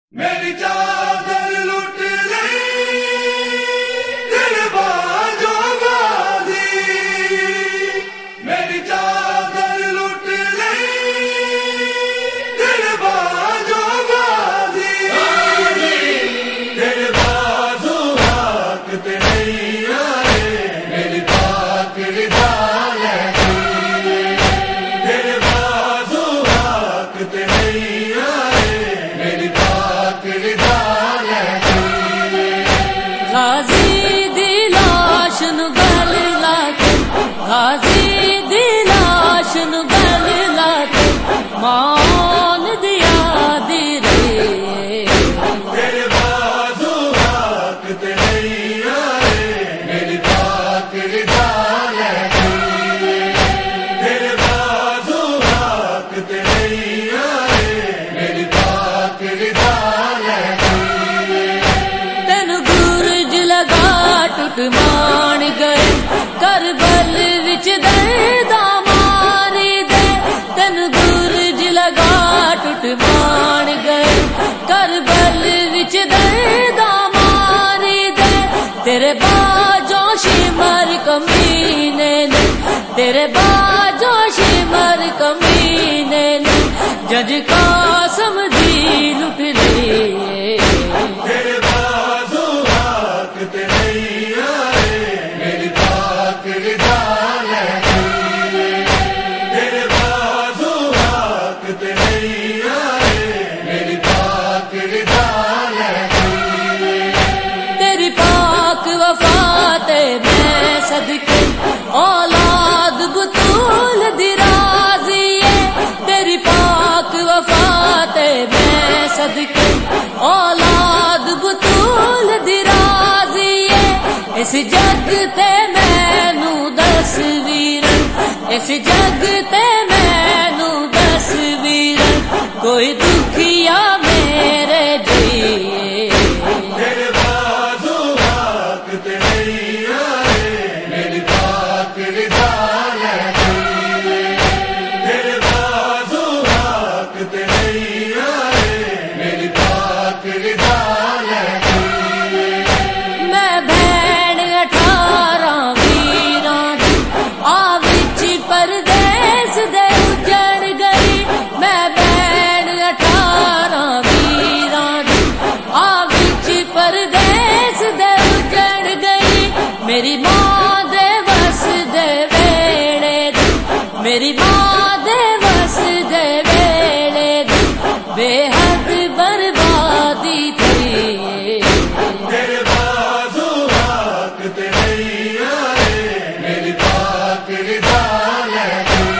میری چادر لٹ لئی دل باجو بازی، میری چادر لٹ لئی دل باجو بازی، دل بازو حق تے نہیں آئے میری پاک رضا لے، دل بازو حق تے نہیں آئے میری پاک رضا لے۔ غازی دی لاش نو گل لا کے، غازی دی لاش نو گل لا کے مان دیا دی رے، تیرے بازو حق تے نہیں آئے میری پاک رضا لے، تیرے بازو حق تے نہیں آئے میری پاک رضا لے۔ تینو گورج لگا ٹوٹ مان گئے کربل وچ دردا ماری دے، تینو گورج لگا ٹوٹ مان گئے کربل وچ دردا ماری دے، تیرے باجوں شمر کمینے نے، تیرے باجوں شمر کمینے نے جج قاسم دی لٹ لے، تیرے بازو حق تے نہیں آئے میری پاک رضا لے، تیرے بازو حق تے نہیں آئے میری پاک رضا لے۔ تیری پاک وفا تے میں صدقے اولاد بطول دی راضی ہے، تیری پاک وفا تے میں صدقے اولاد بطول دی راضی ہے، اس جگ تے مینوں دس ویرن، اس جگ تے مینوں دس ویرن کوئی دکھیا میرے جی، تیرے بازو حق تے نہیں آئے میری پاک رضا لے، تیرے بازو حق تے نہیں آئے میری پاک رضا لے۔ میں بھین 18 ویراں دی آ وچ پردیس دے اجڑ گئی، میں بھین 18 ویراں دی آ وچ پردیس دے اجڑ گئی، میری ماں دے وس دے ویڑے دی، میری ماں دے وس دے ویڑے دی بے حد بربادی تھی، تیرے بازو حق تے نہیں آئے میری پاک رضا لے،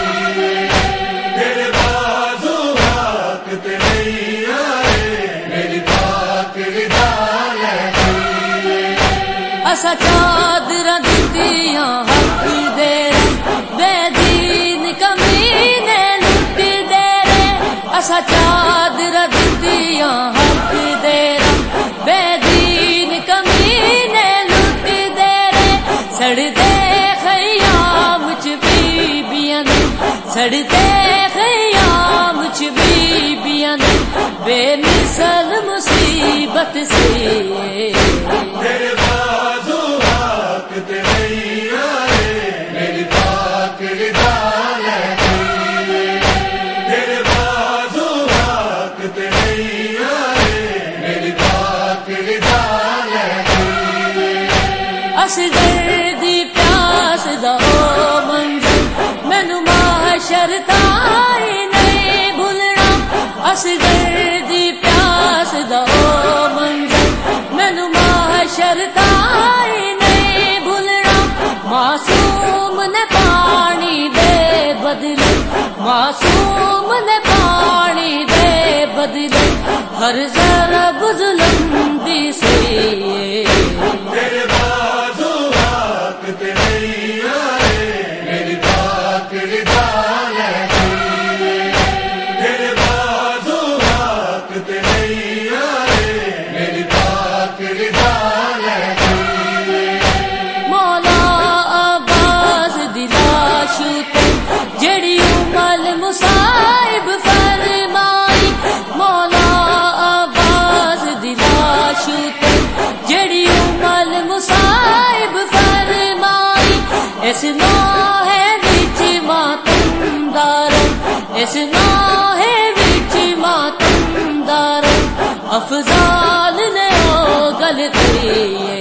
تیرے بازو حق تے نہیں آئے میری پاک رضا لے۔ اسا چادراں دتیاں حق دے بے دین کمینے لٹ دے رے، اسا چادراں دتیاں حق دے بے دین کمینے لٹ دے رے، سڑ دے خیام چ بیبیاں نے، سڑ دے خیام چ بیبیاں نے بے مثل مصیبت سے، تیرے بازو حق تے نہیں آئے میری پاک رضا لے، تیرے بازو حق تے نہیں آئے میری پاک رضا لے۔ اصغر دی پیاس دا او منظر مینوں معاشر تائی نہیں بھولنا، اصغر دی پیاس دا او منظر مینوں معاشر تائی نہیں بھولنا، معصوم نے پانی دے بدلے، معصوم نے پانی دے بدلے ہر ضرب ظلم دی سی، تیرے بازو حق تے نہیں آئے میری پاک رضا لے، تیرے بازو حق تے نہیں آئے میری پاک رضا لے۔ مولا عباس دی لاش تے جڑی مل مصائب فرمائی، مولا عباس اس نوحے وچ ماتم دار اس نوحے وچ ماتم دار افضال نے او گل کری